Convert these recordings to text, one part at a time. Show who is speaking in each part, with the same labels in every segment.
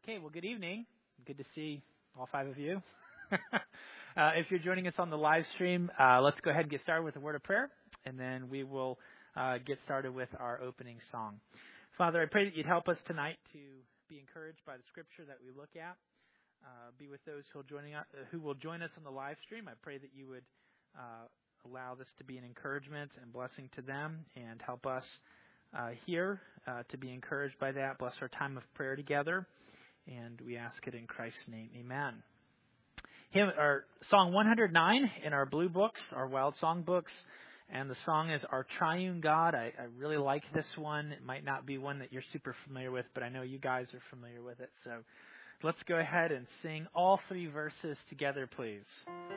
Speaker 1: Okay, well, good evening. Good to see all five of you. If you're joining us on the live stream, let's go ahead and get started with a word of prayer, and then we will get started with our opening song. Father, I pray that you'd help us tonight to be encouraged by the scripture that we look at. Be with those who will join us on the live stream. I pray that you would allow this to be an encouragement and blessing to them, and help us here to be encouraged by that. Bless our time of prayer together. And we ask it in Christ's name. Amen. Song 109 in our blue books, our Wild Song books. And the song is Our Triune God. I really like this one. It might not be one that you're super familiar with, but I know you guys are familiar with it. So let's go ahead and sing all three verses together, please.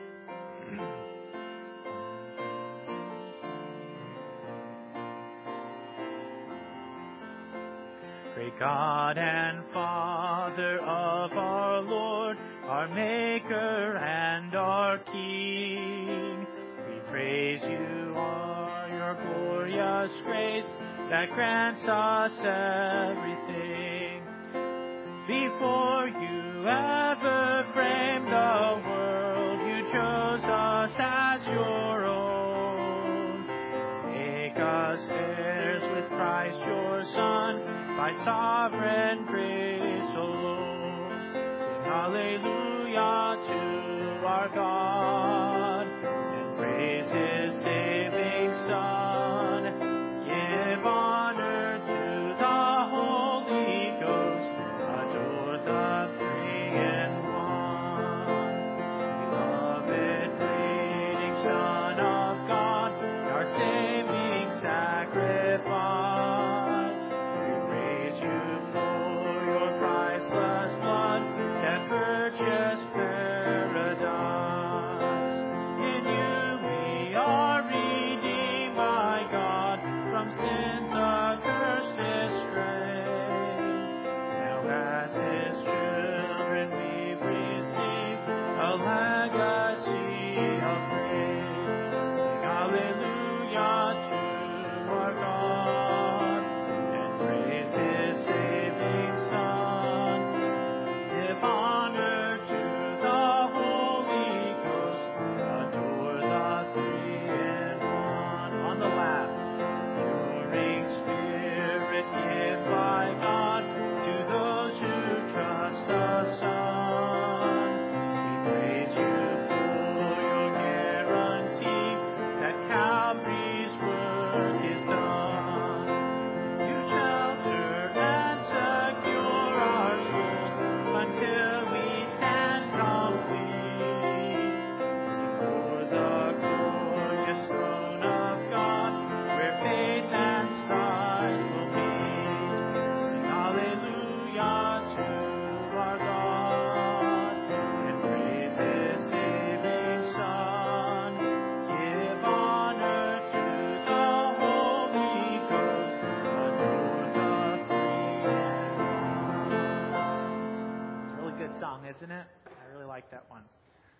Speaker 1: Great God and Father of our Lord, our Maker and our King, we praise you on your glorious grace that grants us everything. Before you ever framed the world, you chose us as your own. Make us heirs with Christ your Son, by sovereign grace alone. Sing hallelujah to our God, and praise his saving Son. Give honor to the Holy Ghost, adore the three in one. Beloved bleeding Son of God, our saving sacrifice. Isn't it? I really like that one.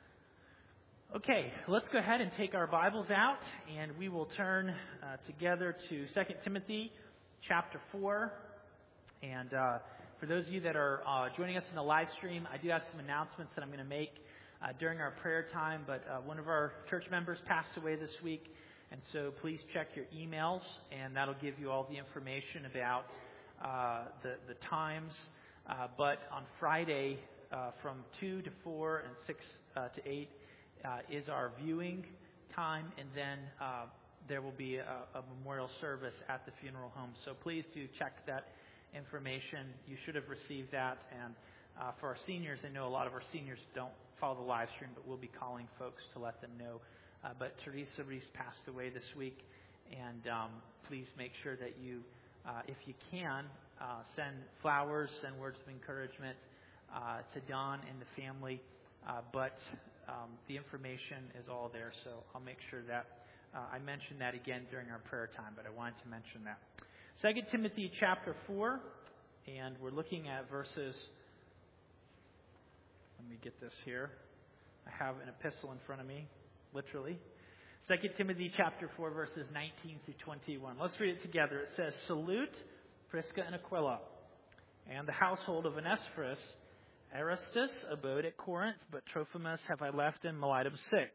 Speaker 1: Okay, let's go ahead and take our Bibles out, and we will turn together to 2 Timothy chapter 4. And for those of you that are joining us in the live stream, I do have some announcements that I'm going to make during our prayer time, but one of our church members passed away this week, and so please check your emails, and that'll give you all the information about the times. But on Friday, from 2 to 4 and 6 to 8 is our viewing time, and then there will be a memorial service at the funeral home. So please do check that information. You should have received that. And for our seniors, I know a lot of our seniors don't follow the live stream, but we'll be calling folks to let them know. But Teresa Reese passed away this week, and please make sure that you, if you can, send flowers, send words of encouragement to Don and the family, but the information is all there, so I'll make sure that I mention that again during our prayer time, but I wanted to mention that. 2 Timothy chapter 4, and we're looking at verses, let me get this here. I have an epistle in front of me, literally. 2 Timothy chapter 4, verses 19 through 21. Let's read it together. It says, Salute Prisca and Aquila, and the household of Onesiphorus. Aristus abode at Corinth, but Trophimus have I left in Miletum sick.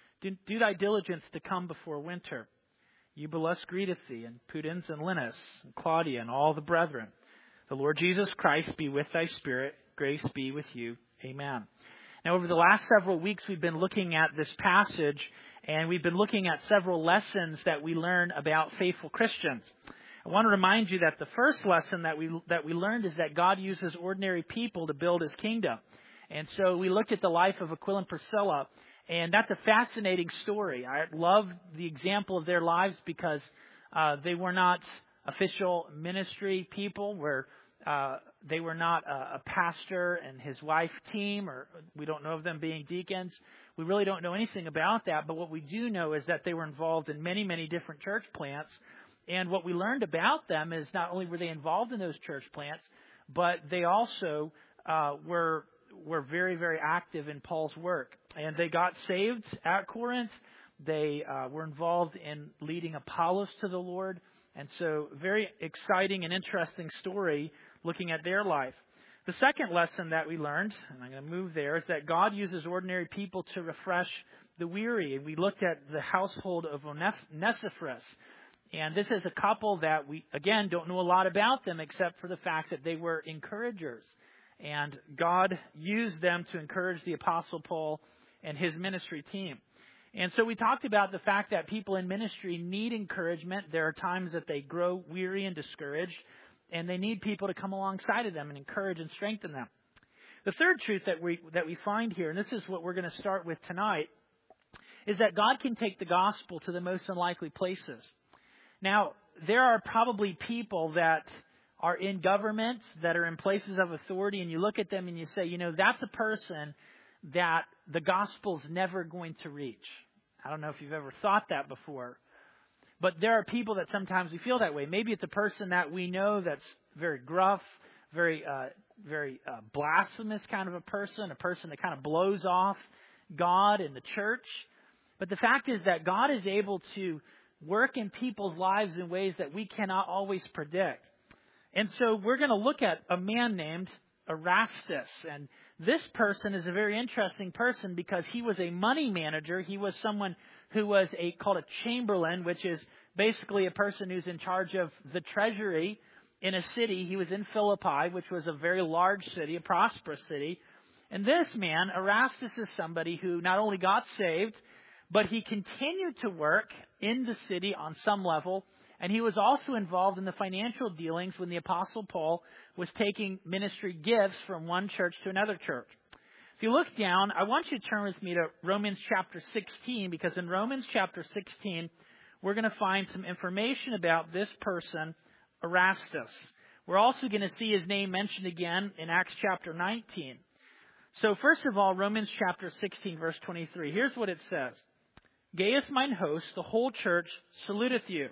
Speaker 1: Do thy diligence to come before winter. Eubulus greeteth thee, and Pudens and Linus, and Claudia, and all the brethren. The Lord Jesus Christ be with thy spirit. Grace be with you. Amen. Now, over the last several weeks, we've been looking at this passage, and we've been looking at several lessons that we learn about faithful Christians. I want to remind you that the first lesson that we learned is that God uses ordinary people to build His kingdom. And so we looked at the life of Aquila and Priscilla, and that's a fascinating story. I love the example of their lives because they were not official ministry people, where they were not a pastor and his wife team, or we don't know of them being deacons. We really don't know anything about that, but what we do know is that they were involved in many, many different church plants. And what we learned about them is not only were they involved in those church plants, but they also were very, very active in Paul's work. And they got saved at Corinth. They were involved in leading Apollos to the Lord. And so very exciting and interesting story looking at their life. The second lesson that we learned, and I'm going to move there, is that God uses ordinary people to refresh the weary. And we looked at the household of Onesiphorus. And this is a couple that we, again, don't know a lot about them except for the fact that they were encouragers. And God used them to encourage the Apostle Paul and his ministry team. And so we talked about the fact that people in ministry need encouragement. There are times that they grow weary and discouraged, and they need people to come alongside of them and encourage and strengthen them. The third truth that we find here, and this is what we're going to start with tonight, is that God can take the gospel to the most unlikely places. Now, there are probably people that are in government, that are in places of authority, and you look at them and you say, that's a person that the gospel's never going to reach. I don't know if you've ever thought that before. But there are people that sometimes we feel that way. Maybe it's a person that we know that's very gruff, very blasphemous kind of a person that kind of blows off God and the church. But the fact is that God is able to work in people's lives in ways that we cannot always predict. And so we're going to look at a man named Erastus. And this person is a very interesting person because he was a money manager. He was someone who was called a chamberlain, which is basically a person who's in charge of the treasury in a city. He was in Philippi, which was a very large city, a prosperous city. And this man, Erastus, is somebody who not only got saved, but he continued to work in the city on some level, and he was also involved in the financial dealings when the Apostle Paul was taking ministry gifts from one church to another church. If you look down, I want you to turn with me to Romans chapter 16, because in Romans chapter 16, we're going to find some information about this person, Erastus. We're also going to see his name mentioned again in Acts chapter 19. So first of all, Romans chapter 16, verse 23. Here's what it says. Gaius mine host, the whole church, saluteth you.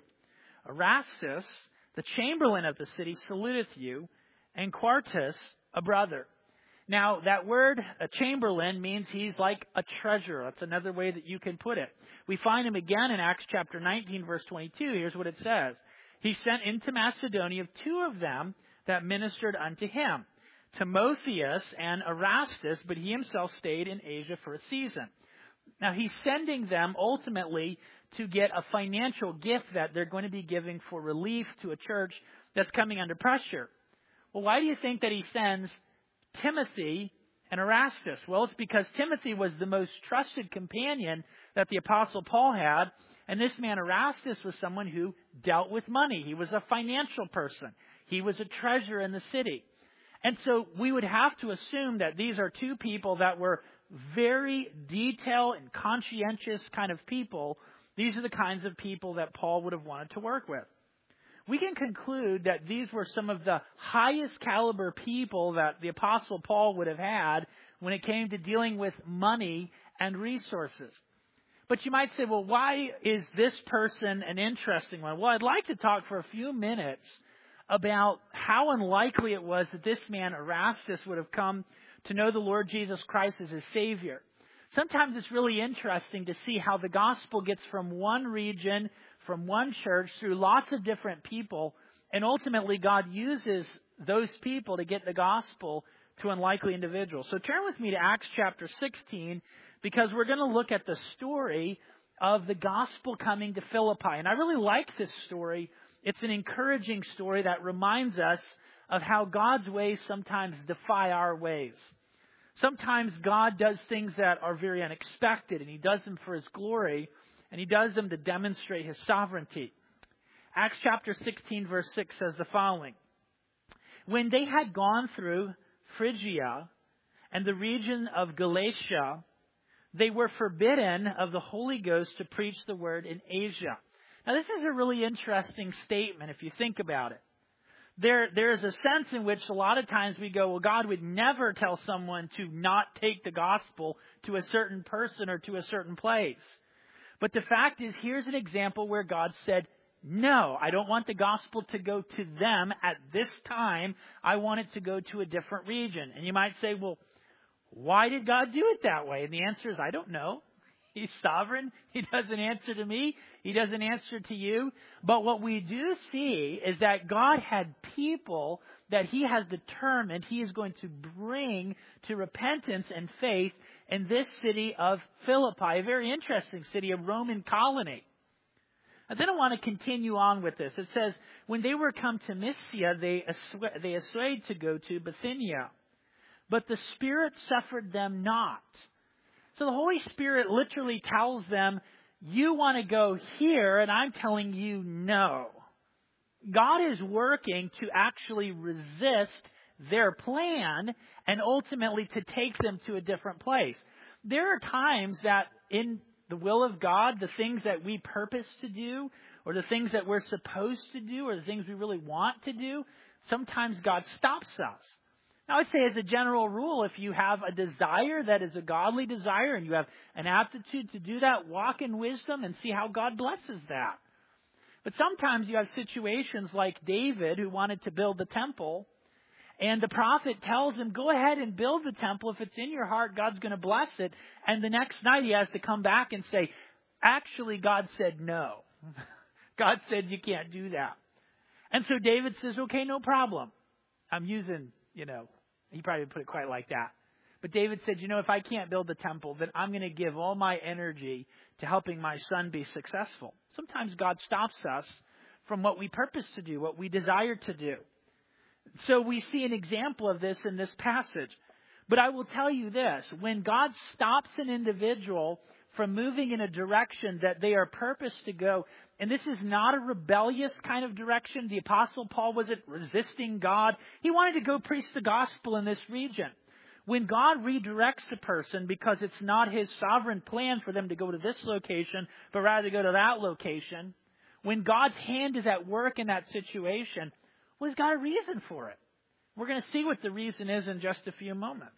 Speaker 1: Erastus, the chamberlain of the city, saluteth you, and Quartus, a brother. Now, that word, a chamberlain, means he's like a treasurer. That's another way that you can put it. We find him again in Acts chapter 19, verse 22. Here's what it says. He sent into Macedonia 2 of them that ministered unto him, Timotheus and Erastus, but he himself stayed in Asia for a season. Now, he's sending them ultimately to get a financial gift that they're going to be giving for relief to a church that's coming under pressure. Well, why do you think that he sends Timothy and Erastus? Well, it's because Timothy was the most trusted companion that the Apostle Paul had, and this man Erastus was someone who dealt with money. He was a financial person. He was a treasurer in the city. And so we would have to assume that these are 2 people that were very detailed and conscientious kind of people. These are the kinds of people that Paul would have wanted to work with. We can conclude that these were some of the highest caliber people that the Apostle Paul would have had when it came to dealing with money and resources. But you might say, well, why is this person an interesting one? Well, I'd like to talk for a few minutes about how unlikely it was that this man, Erastus, would have come to know the Lord Jesus Christ as his Savior. Sometimes it's really interesting to see how the gospel gets from one region, from one church, through lots of different people, and ultimately God uses those people to get the gospel to unlikely individuals. So turn with me to Acts chapter 16, because we're going to look at the story of the gospel coming to Philippi. And I really like this story. It's an encouraging story that reminds us of how God's ways sometimes defy our ways. Sometimes God does things that are very unexpected, and He does them for His glory, and He does them to demonstrate His sovereignty. Acts chapter 16 verse 6 says the following. When they had gone through Phrygia and the region of Galatia, they were forbidden of the Holy Ghost to preach the word in Asia. Now this is a really interesting statement if you think about it. There is a sense in which a lot of times we go, well, God would never tell someone to not take the gospel to a certain person or to a certain place. But the fact is, here's an example where God said, no, I don't want the gospel to go to them at this time. I want it to go to a different region. And you might say, well, why did God do it that way? And the answer is, I don't know. He's sovereign. He doesn't answer to me. He doesn't answer to you. But what we do see is that God had people that He has determined He is going to bring to repentance and faith in this city of Philippi, a very interesting city, a Roman colony. And then I want to continue on with this. It says, when they were come to Mysia, they essayed to go to Bithynia, but the Spirit suffered them not. So the Holy Spirit literally tells them, you want to go here, and I'm telling you no. God is working to actually resist their plan and ultimately to take them to a different place. There are times that in the will of God, the things that we purpose to do, or the things that we're supposed to do, or the things we really want to do, sometimes God stops us. Now, I'd say as a general rule, if you have a desire that is a godly desire and you have an aptitude to do that, walk in wisdom and see how God blesses that. But sometimes you have situations like David, who wanted to build the temple, and the prophet tells him, go ahead and build the temple. If it's in your heart, God's going to bless it. And the next night he has to come back and say, actually, God said no. God said you can't do that. And so David says, okay, no problem. I'm using, he probably didn't put it quite like that. But David said, if I can't build the temple, then I'm going to give all my energy to helping my son be successful. Sometimes God stops us from what we purpose to do, what we desire to do. So we see an example of this in this passage. But I will tell you this, when God stops an individual from moving in a direction that they are purposed to go, and this is not a rebellious kind of direction. The Apostle Paul wasn't resisting God. He wanted to go preach the gospel in this region. When God redirects a person because it's not His sovereign plan for them to go to this location, but rather to go to that location, when God's hand is at work in that situation, well, He's got a reason for it. We're going to see what the reason is in just a few moments.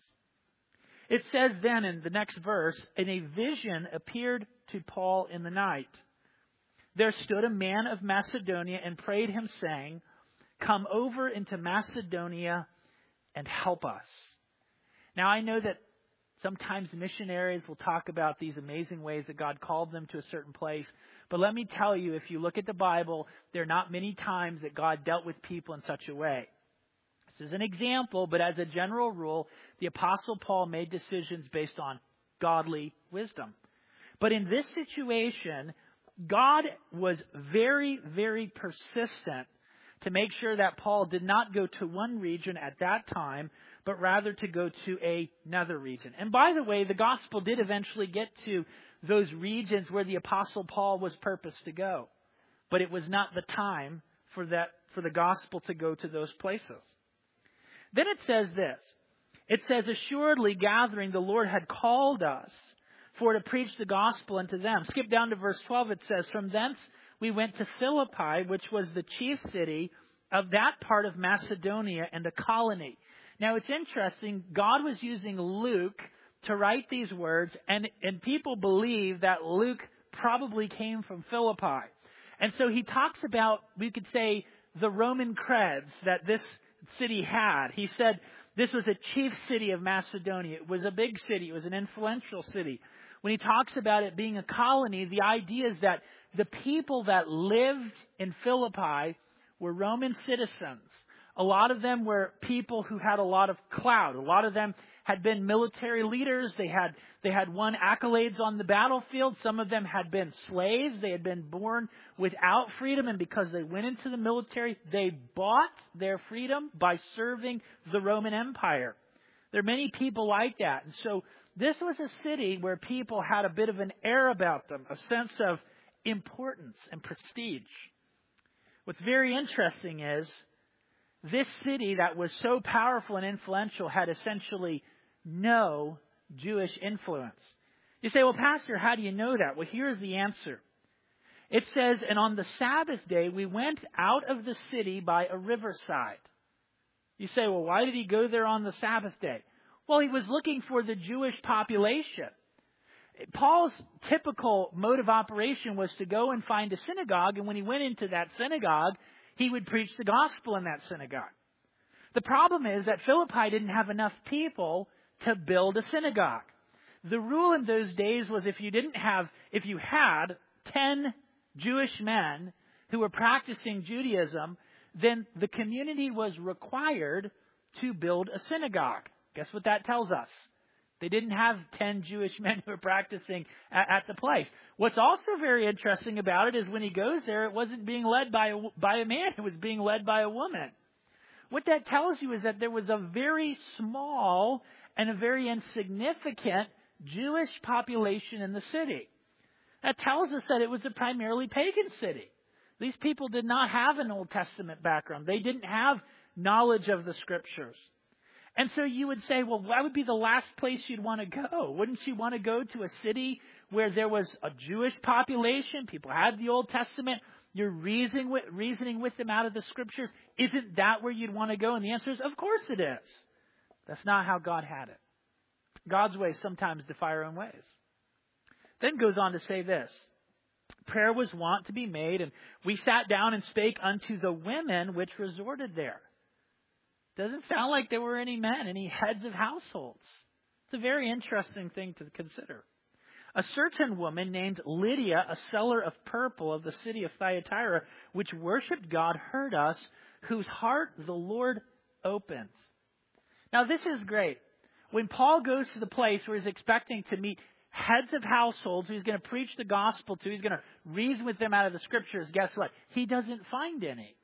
Speaker 1: It says then in the next verse, and a vision appeared to Paul in the night. There stood a man of Macedonia and prayed him, saying, come over into Macedonia and help us. Now, I know that sometimes missionaries will talk about these amazing ways that God called them to a certain place. But let me tell you, if you look at the Bible, there are not many times that God dealt with people in such a way. This is an example, but as a general rule, the Apostle Paul made decisions based on godly wisdom. But in this situation, God was very, very persistent to make sure that Paul did not go to one region at that time, but rather to go to another region. And by the way, the gospel did eventually get to those regions where the Apostle Paul was purposed to go. But it was not the time for the gospel to go to those places. Then it says this. It says, assuredly gathering, the Lord had called us for to preach the gospel unto them. Skip down to verse 12. It says, from thence we went to Philippi, which was the chief city of that part of Macedonia and a colony. Now it's interesting. God was using Luke to write these words, and people believe that Luke probably came from Philippi. And so he talks about, we could say, the Roman creds that this city had. He said this was a chief city of Macedonia. It was a big city. It was an influential city. When he talks about it being a colony, the idea is that the people that lived in Philippi were Roman citizens. A lot of them were people who had a lot of clout. A lot of them had been military leaders. They had won accolades on the battlefield. Some of them had been slaves. They had been born without freedom, and because they went into the military, they bought their freedom by serving the Roman Empire. There are many people like that. And so this was a city where people had a bit of an air about them, a sense of importance and prestige. What's very interesting is this city that was so powerful and influential had essentially no Jewish influence. You say, well, Pastor, how do you know that? Well, here's the answer. It says, and on the Sabbath day, we went out of the city by a riverside. You say, well, why did he go there on the Sabbath day? Well, he was looking for the Jewish population. Paul's typical mode of operation was to go and find a synagogue, and when he went into that synagogue, he would preach the gospel in that synagogue. The problem is that Philippi didn't have enough people to build a synagogue. The rule in those days was if you had 10 Jewish men who were practicing Judaism, then the community was required to build a synagogue. Guess what that tells us? They didn't have 10 Jewish men who were practicing at the place. What's also very interesting about it is when he goes there, it wasn't being led by a man. It was being led by a woman. What that tells you is that there was a very small and a very insignificant Jewish population in the city. That tells us that it was a primarily pagan city. These people did not have an Old Testament background. They didn't have knowledge of the Scriptures. And so you would say, well, what would be the last place you'd want to go? Wouldn't you want to go to a city where there was a Jewish population? People had the Old Testament. You're reasoning with them out of the Scriptures. Isn't that where you'd want to go? And the answer is, of course it is. That's not how God had it. God's ways sometimes defy our own ways. Then goes on to say this. Prayer was wont to be made, and we sat down and spake unto the women which resorted there. Doesn't sound like there were any men, any heads of households. It's a very interesting thing to consider. A certain woman named Lydia, a seller of purple of the city of Thyatira, which worshipped God, heard us, whose heart the Lord opens. Now this is great. When Paul goes to the place where he's expecting to meet heads of households who he's going to preach the gospel to, he's going to reason with them out of the Scriptures, guess what? He doesn't find any.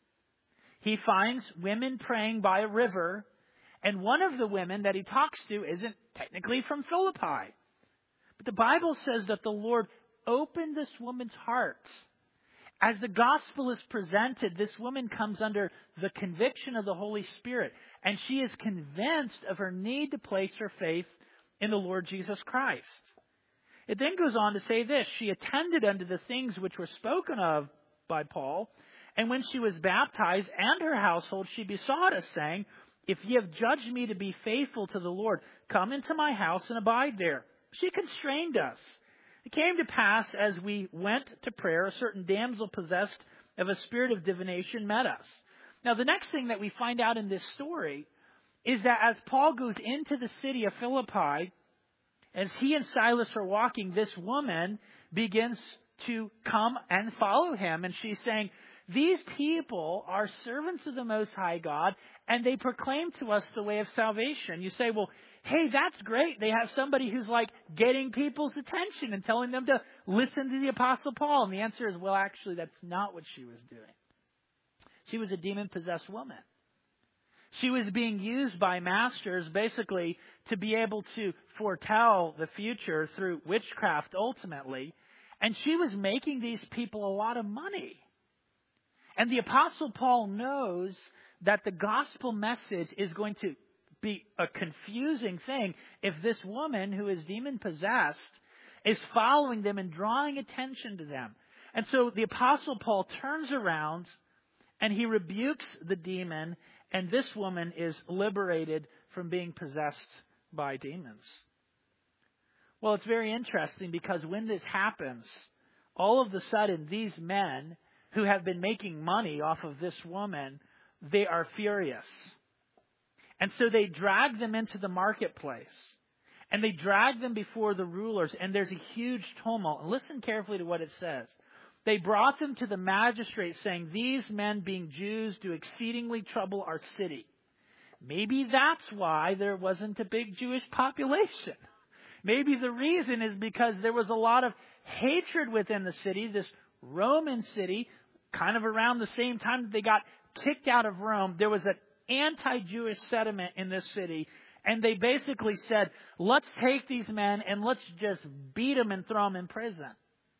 Speaker 1: He finds women praying by a river, and one of the women that he talks to isn't technically from Philippi. But the Bible says that the Lord opened this woman's heart. As the gospel is presented, this woman comes under the conviction of the Holy Spirit, and she is convinced of her need to place her faith in the Lord Jesus Christ. It then goes on to say this, she attended unto the things which were spoken of by Paul, and when she was baptized and her household, she besought us, saying, if ye have judged me to be faithful to the Lord, come into my house and abide there. She constrained us. It came to pass, as we went to prayer, a certain damsel possessed of a spirit of divination met us. Now, the next thing that we find out in this story is that as Paul goes into the city of Philippi, as he and Silas are walking, this woman begins to come and follow him. And she's saying, these people are servants of the Most High God, and they proclaim to us the way of salvation. You say, well, hey, that's great. They have somebody who's like getting people's attention and telling them to listen to the Apostle Paul. And the answer is, well, actually, that's not what she was doing. She was a demon-possessed woman. She was being used by masters basically to be able to foretell the future through witchcraft ultimately. And she was making these people a lot of money. And the Apostle Paul knows that the gospel message is going to be a confusing thing if this woman who is demon-possessed is following them and drawing attention to them. And so the Apostle Paul turns around and he rebukes the demon, and this woman is liberated from being possessed by demons. Well, it's very interesting because when this happens, all of a sudden these men who have been making money off of this woman, they are furious. And so they drag them into the marketplace. And they drag them before the rulers. And there's a huge tumult. And listen carefully to what it says. They brought them to the magistrate, saying, "These men, being Jews, do exceedingly trouble our city." Maybe that's why there wasn't a big Jewish population. Maybe the reason is because there was a lot of hatred within the city, this Roman city, kind of around the same time that they got kicked out of Rome. There was an anti-Jewish sentiment in this city, and they basically said, let's take these men and let's just beat them and throw them in prison.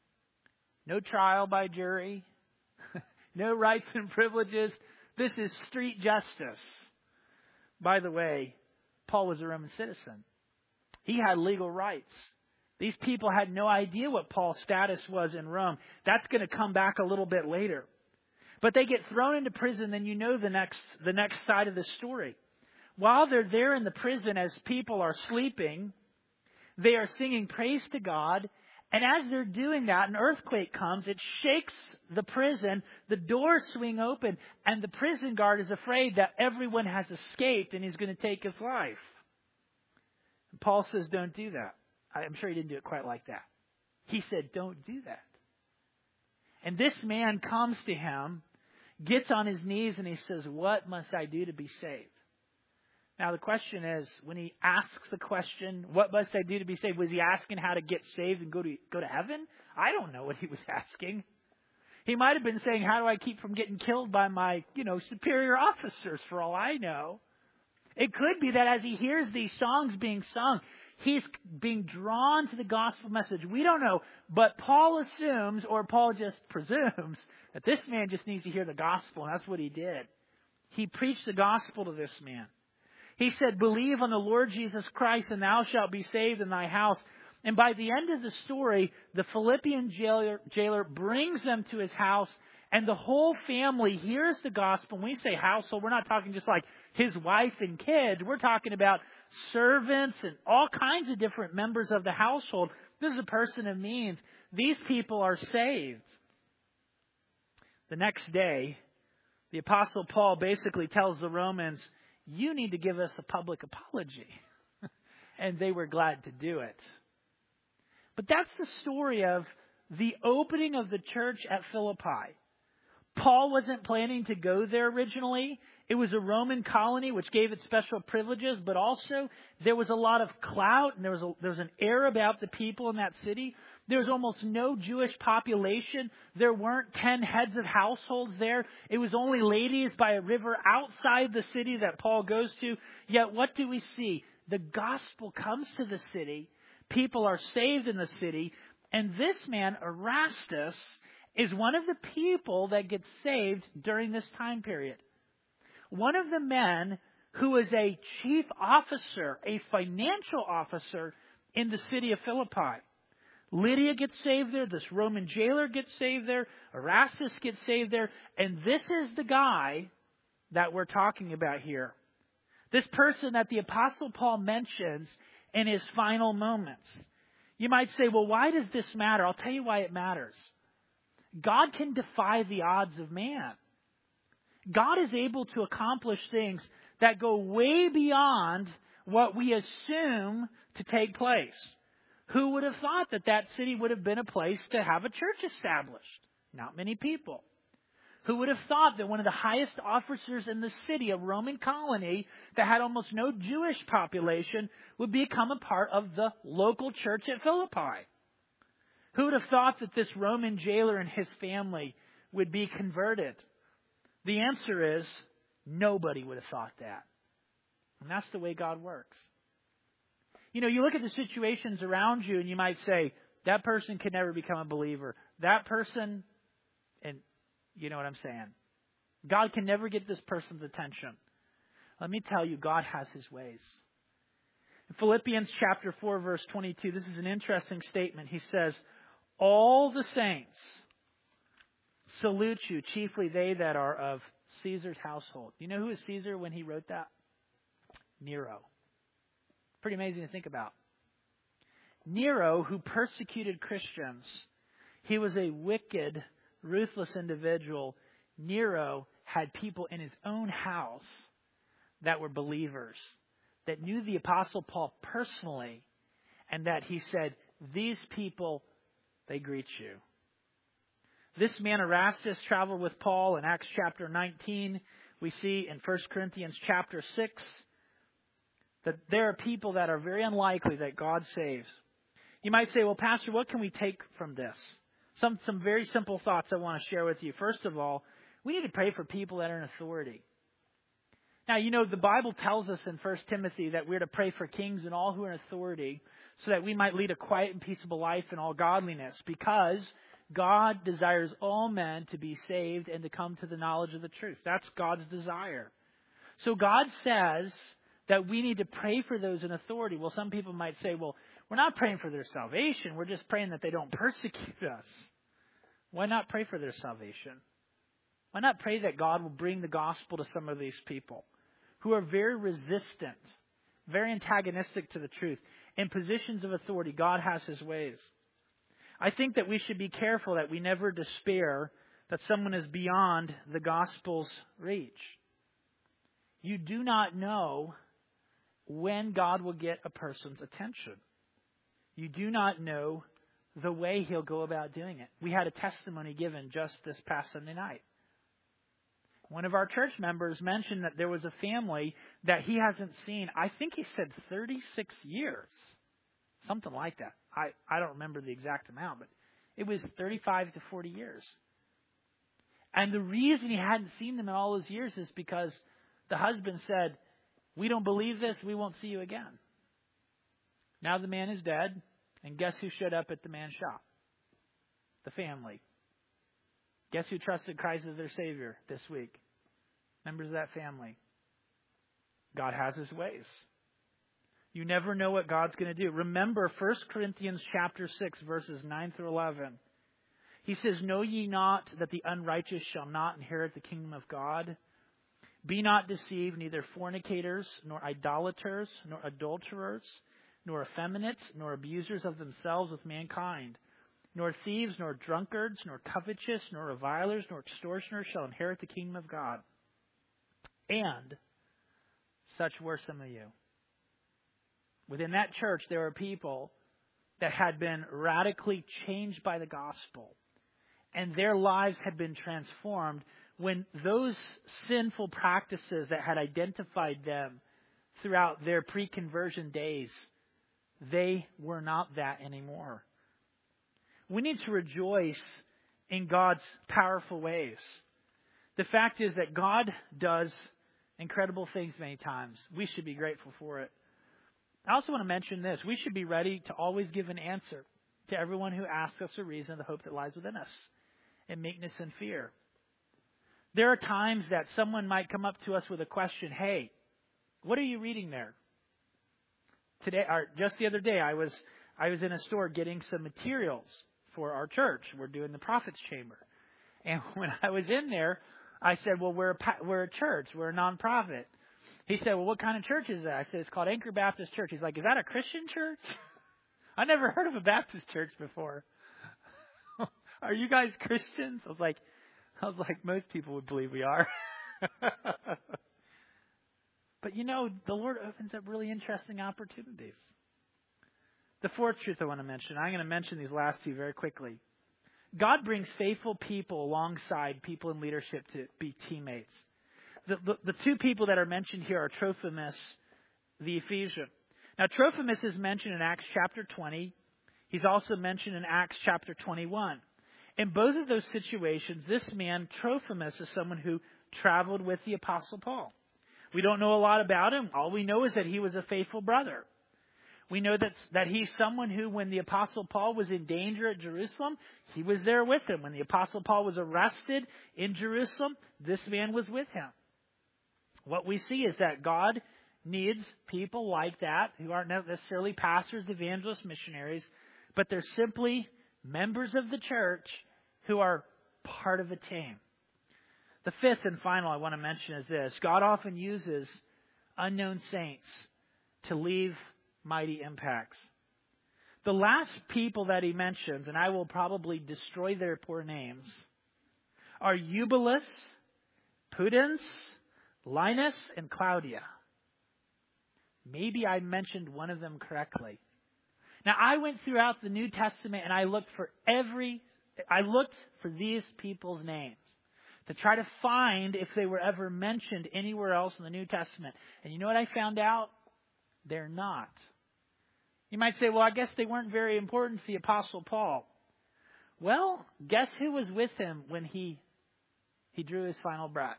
Speaker 1: No trial by jury, no rights and privileges. This is street justice. By the way, Paul was a Roman citizen. He had legal rights. These people had no idea what Paul's status was in Rome. That's going to come back a little bit later. But they get thrown into prison, then you know the next side of the story. While they're there in the prison as people are sleeping, they are singing praise to God. And as they're doing that, an earthquake comes. It shakes the prison. The doors swing open. And the prison guard is afraid that everyone has escaped and he's going to take his life. And Paul says, don't do that. I'm sure he didn't do it quite like that. He said, don't do that. And this man comes to him, gets on his knees, and he says, what must I do to be saved? Now, the question is, when he asks the question, what must I do to be saved? Was he asking how to get saved and go to heaven? I don't know what he was asking. He might have been saying, how do I keep from getting killed by my, superior officers, for all I know. It could be that as he hears these songs being sung, he's being drawn to the gospel message. We don't know, but Paul assumes, or Paul just presumes, that this man just needs to hear the gospel, and that's what he did. He preached the gospel to this man. He said, believe on the Lord Jesus Christ, and thou shalt be saved in thy house. And by the end of the story, the Philippian jailer brings them to his house, and the whole family hears the gospel. When we say household, we're not talking just like his wife and kids. We're talking about servants and all kinds of different members of the household. This is a person of means. These people are saved. The next day, the Apostle Paul basically tells the Romans, you need to give us a public apology. And they were glad to do it. But that's the story of the opening of the church at Philippi. Paul wasn't planning to go there originally. It was a Roman colony, which gave it special privileges, but also there was a lot of clout, and there was an air about the people in that city. There was almost no Jewish population. There weren't 10 heads of households there. It was only ladies by a river outside the city that Paul goes to. Yet what do we see? The gospel comes to the city. People are saved in the city. And this man, Erastus, is one of the people that gets saved during this time period. One of the men who is a chief officer, a financial officer in the city of Philippi. Lydia gets saved there. This Roman jailer gets saved there. Erastus gets saved there. And this is the guy that we're talking about here. This person that the Apostle Paul mentions in his final moments. You might say, well, why does this matter? I'll tell you why it matters. God can defy the odds of man. God is able to accomplish things that go way beyond what we assume to take place. Who would have thought that that city would have been a place to have a church established? Not many people. Who would have thought that one of the highest officers in the city, a Roman colony that had almost no Jewish population, would become a part of the local church at Philippi? Who would have thought that this Roman jailer and his family would be converted? The answer is nobody would have thought that. And that's the way God works. You look at the situations around you and you might say, that person could never become a believer. That person, and you know what I'm saying. God can never get this person's attention. Let me tell you, God has his ways. In Philippians chapter 4, verse 22, this is an interesting statement. He says, all the saints salute you, chiefly they that are of Caesar's household. You know who is Caesar when he wrote that? Nero. Pretty amazing to think about. Nero, who persecuted Christians, he was a wicked, ruthless individual. Nero had people in his own house that were believers, that knew the Apostle Paul personally, and that he said, these people, they greet you. This man Erastus traveled with Paul in Acts chapter 19. We see in 1 Corinthians chapter 6 that there are people that are very unlikely that God saves. You might say, well, Pastor, what can we take from this? Some very simple thoughts I want to share with you. First of all, we need to pray for people that are in authority. Now, you know, the Bible tells us in 1 Timothy that we're to pray for kings and all who are in authority so that we might lead a quiet and peaceable life in all godliness, because God desires all men to be saved and to come to the knowledge of the truth. That's God's desire. So God says that we need to pray for those in authority. Well, some people might say, well, we're not praying for their salvation. We're just praying that they don't persecute us. Why not pray for their salvation? Why not pray that God will bring the gospel to some of these people who are very resistant, very antagonistic to the truth? In positions of authority, God has His ways. I think that we should be careful that we never despair that someone is beyond the gospel's reach. You do not know when God will get a person's attention. You do not know the way He'll go about doing it. We had a testimony given just this past Sunday night. One of our church members mentioned that there was a family that he hasn't seen, I think he said 36 years. Something like that. I don't remember the exact amount, but it was 35 to 40 years. And the reason he hadn't seen them in all those years is because the husband said, "We don't believe this, we won't see you again." Now the man is dead, and guess who showed up at the man's shop? The family. Guess who trusted Christ as their Savior this week? Members of that family. God has His ways. You never know what God's going to do. Remember 1 Corinthians chapter 6, verses 9 through 11. He says, "Know ye not that the unrighteous shall not inherit the kingdom of God? Be not deceived, neither fornicators, nor idolaters, nor adulterers, nor effeminates, nor abusers of themselves with mankind, nor thieves, nor drunkards, nor covetous, nor revilers, nor extortioners shall inherit the kingdom of God. And such were some of you." Within that church, there were people that had been radically changed by the gospel, and their lives had been transformed when those sinful practices that had identified them throughout their pre-conversion days, they were not that anymore. We need to rejoice in God's powerful ways. The fact is that God does incredible things many times. We should be grateful for it. I also want to mention this. We should be ready to always give an answer to everyone who asks us a reason of the hope that lies within us, in meekness and fear. There are times that someone might come up to us with a question. "Hey, what are you reading there?" Today, or just the other day, I was in a store getting some materials for our church. We're doing the Prophet's Chamber. And when I was in there, I said, "Well, we're a church. We're a nonprofit." He said, "Well, what kind of church is that?" I said, "It's called Anchor Baptist Church." He's like, "Is that a Christian church?" I never heard of a Baptist church before. "Are you guys Christians?" I was like, most people would believe we are. But you know, the Lord opens up really interesting opportunities. The fourth truth I want to mention, I'm going to mention these last two very quickly. God brings faithful people alongside people in leadership to be teammates. The two people that are mentioned here are Trophimus, the Ephesian. Now, Trophimus is mentioned in Acts chapter 20. He's also mentioned in Acts chapter 21. In both of those situations, this man, Trophimus, is someone who traveled with the Apostle Paul. We don't know a lot about him. All we know is that he was a faithful brother. We know that he's someone who, when the Apostle Paul was in danger at Jerusalem, he was there with him. When the Apostle Paul was arrested in Jerusalem, this man was with him. What we see is that God needs people like that who aren't necessarily pastors, evangelists, missionaries, but they're simply members of the church who are part of a team. The fifth and final I want to mention is this. God often uses unknown saints to leave mighty impacts. The last people that he mentions, and I will probably destroy their poor names, are Eubulus, Pudens, Linus, and Claudia. Maybe I mentioned one of them correctly. Now, I went throughout the New Testament and I looked for every I looked for these people's names to try to find if they were ever mentioned anywhere else in the New Testament. And you know what I found out? They're not. You might say, well, I guess they weren't very important to the Apostle Paul. Well, guess who was with him when he drew his final breath?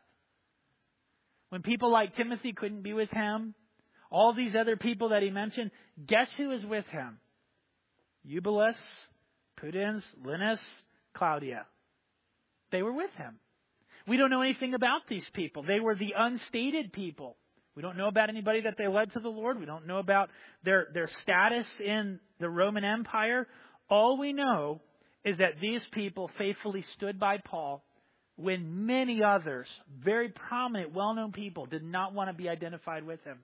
Speaker 1: When people like Timothy couldn't be with him, all these other people that he mentioned, guess who was with him? Eubulus, Pudens, Linus, Claudia. They were with him. We don't know anything about these people. They were the unstated people. We don't know about anybody that they led to the Lord. We don't know about their status in the Roman Empire. All we know is that these people faithfully stood by Paul when many others, very prominent, well-known people, did not want to be identified with him.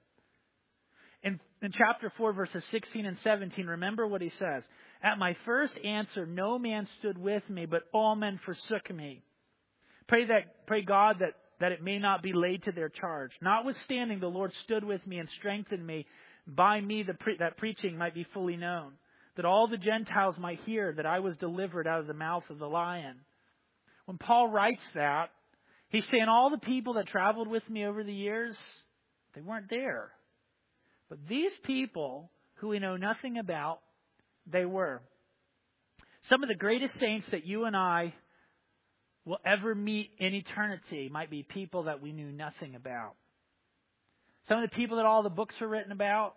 Speaker 1: In chapter 4, verses 16 and 17, remember what he says. At my first answer, no man stood with me, but all men forsook me. Pray God that it may not be laid to their charge. Notwithstanding, the Lord stood with me and strengthened me. By me that preaching might be fully known, that all the Gentiles might hear that I was delivered out of the mouth of the lion. When Paul writes that, he's saying all the people that traveled with me over the years, they weren't there. But these people who we know nothing about, they were. Some of the greatest saints that you and I will ever meet in eternity might be people that we knew nothing about. Some of the people that all the books are written about,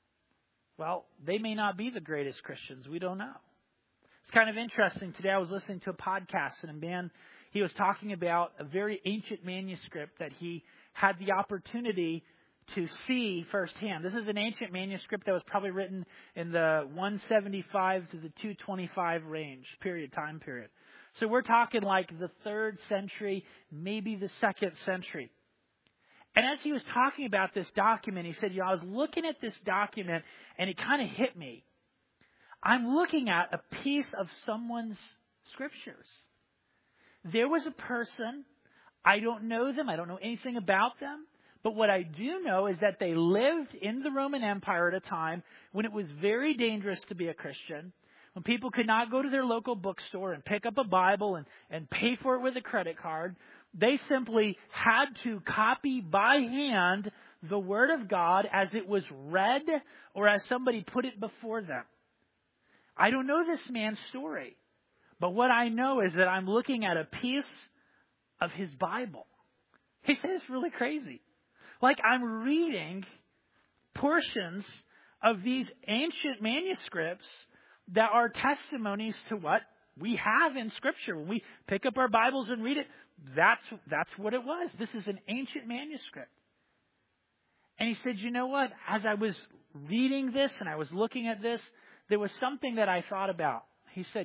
Speaker 1: well, they may not be the greatest Christians. We don't know. It's kind of interesting. Today I was listening to a podcast, and a man, he was talking about a very ancient manuscript that he had the opportunity to see firsthand. This is an ancient manuscript that was probably written in the 175 to the 225 time period. So we're talking like the 3rd century, maybe the 2nd century. And as he was talking about this document, he said, I was looking at this document and it kind of hit me. I'm looking at a piece of someone's scriptures. There was a person, I don't know them, I don't know anything about them, but what I do know is that they lived in the Roman Empire at a time when it was very dangerous to be a Christian, when people could not go to their local bookstore and pick up a Bible and pay for it with a credit card. They simply had to copy by hand the Word of God as it was read or as somebody put it before them. I don't know this man's story, but what I know is that I'm looking at a piece of his Bible. He said it's really crazy. Like I'm reading portions of these ancient manuscripts that are testimonies to what we have in Scripture. When we pick up our Bibles and read it, that's what it was. This is an ancient manuscript. And he said, you know what? As I was reading this and I was looking at this, there was something that I thought about. He said,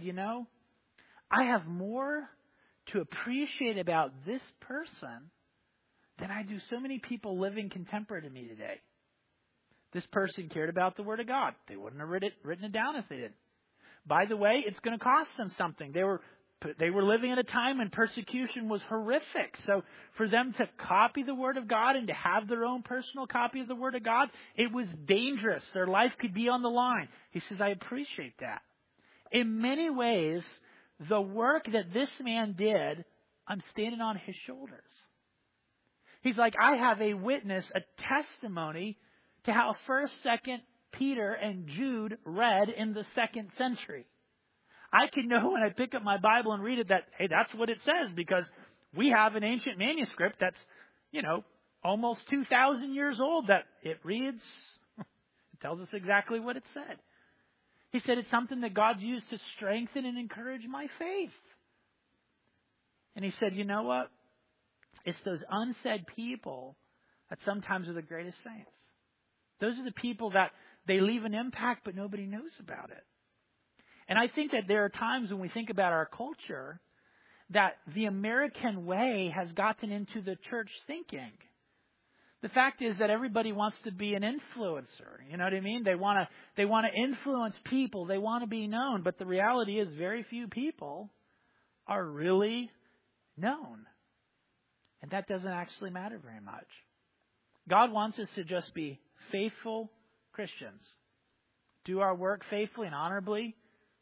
Speaker 1: I have more to appreciate about this person than I do so many people living contemporary to me today. This person cared about the Word of God. They wouldn't have written it down if they didn't. By the way, it's going to cost them something. They were living at a time when persecution was horrific. So for them to copy the Word of God and to have their own personal copy of the Word of God, it was dangerous. Their life could be on the line. He says, I appreciate that. In many ways, the work that this man did, I'm standing on his shoulders. He's like, I have a witness, a testimony to how 1st, 2nd Peter and Jude read in the 2nd century. I can know when I pick up my Bible and read it that, hey, that's what it says, because we have an ancient manuscript that's, almost 2,000 years old that it reads, it tells us exactly what it said. He said it's something that God's used to strengthen and encourage my faith. And he said, you know what? It's those unsaid people that sometimes are the greatest saints. Those are the people that they leave an impact, but nobody knows about it. And I think that there are times when we think about our culture that the American way has gotten into the church thinking. The fact is that everybody wants to be an influencer. You know what I mean? They want to influence people. They want to be known. But the reality is very few people are really known. And that doesn't actually matter very much. God wants us to just be faithful Christians. Do our work faithfully and honorably.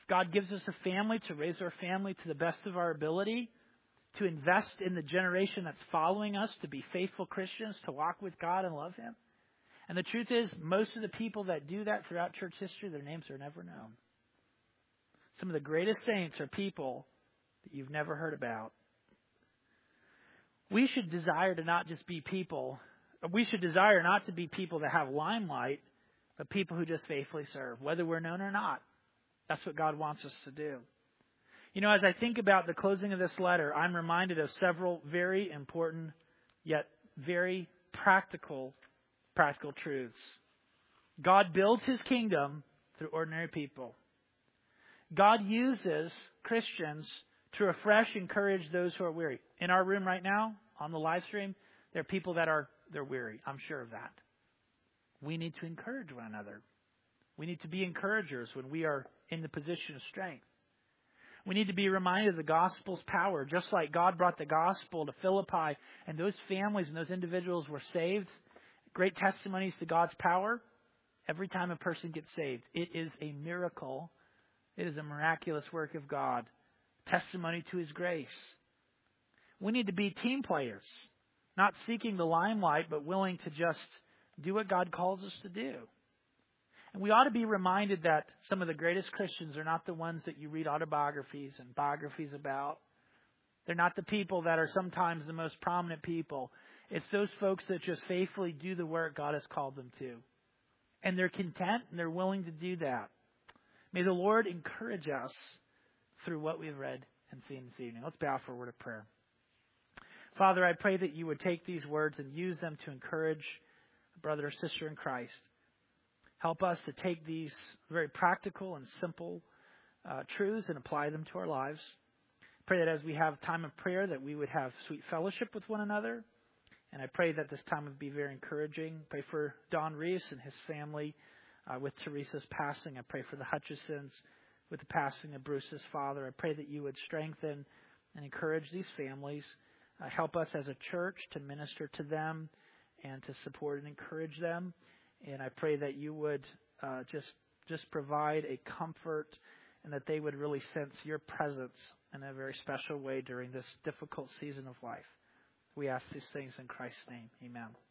Speaker 1: God gives us a family to raise our family to the best of our ability, to invest in the generation that's following us, to be faithful Christians, to walk with God and love Him. And the truth is, most of the people that do that throughout church history, their names are never known. Some of the greatest saints are people that you've never heard about. We should desire to not just be people. We should desire not to be people that have limelight, but people who just faithfully serve, whether we're known or not. That's what God wants us to do. You know, as I think about the closing of this letter, I'm reminded of several very important yet very practical truths. God builds His kingdom through ordinary people. God uses Christians to refresh and encourage those who are weary. In our room right now, on the live stream, there are people that they're weary. I'm sure of that. We need to encourage one another. We need to be encouragers when we are in the position of strength. We need to be reminded of the gospel's power. Just like God brought the gospel to Philippi and those families and those individuals were saved, great testimonies to God's power. Every time a person gets saved, it is a miracle. It is a miraculous work of God. Testimony to His grace. We need to be team players, not seeking the limelight, but willing to just do what God calls us to do. And we ought to be reminded that some of the greatest Christians are not the ones that you read autobiographies and biographies about. They're not the people that are sometimes the most prominent people. It's those folks that just faithfully do the work God has called them to. And they're content and they're willing to do that. May the Lord encourage us through what we've read and seen this evening. Let's bow for a word of prayer. Father, I pray that you would take these words and use them to encourage a brother or sister in Christ. Help us to take these very practical and simple truths and apply them to our lives. Pray that as we have time of prayer that we would have sweet fellowship with one another. And I pray that this time would be very encouraging. Pray for Don Reese and his family with Teresa's passing. I pray for the Hutchisons with the passing of Bruce's father. I pray that you would strengthen and encourage these families. Help us as a church to minister to them and to support and encourage them. And I pray that you would just provide a comfort and that they would really sense your presence in a very special way during this difficult season of life. We ask these things in Christ's name. Amen.